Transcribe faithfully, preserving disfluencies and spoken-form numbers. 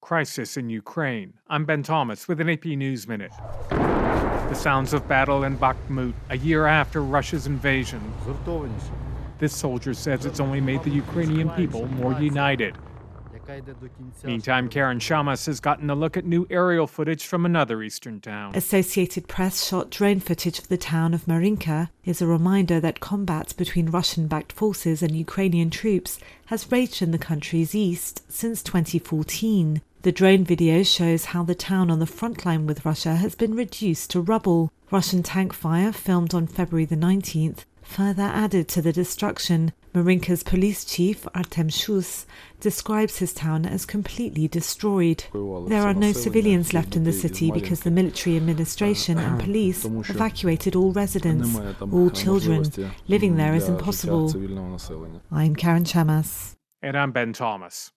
Crisis in Ukraine. I'm Ben Thomas with an A P News Minute. The sounds of battle in Bakhmut a year after Russia's invasion. This soldier says it's only made the Ukrainian people more united. Meantime, Karen Shamas has gotten a look at new aerial footage from another eastern town. Associated Press shot drone footage of the town of Marinka is a reminder that combat between Russian-backed forces and Ukrainian troops has raged in the country's east since twenty fourteen. The drone video shows how the town on the front line with Russia has been reduced to rubble. Russian tank fire, filmed on February the nineteenth, further added to the destruction. Marinka's police chief, Artem Shus, describes his town as completely destroyed. There are no civilians left in the city because the military administration and police evacuated all residents. All children. Living there is impossible. I'm Karen Shamas. And I'm Ben Thomas.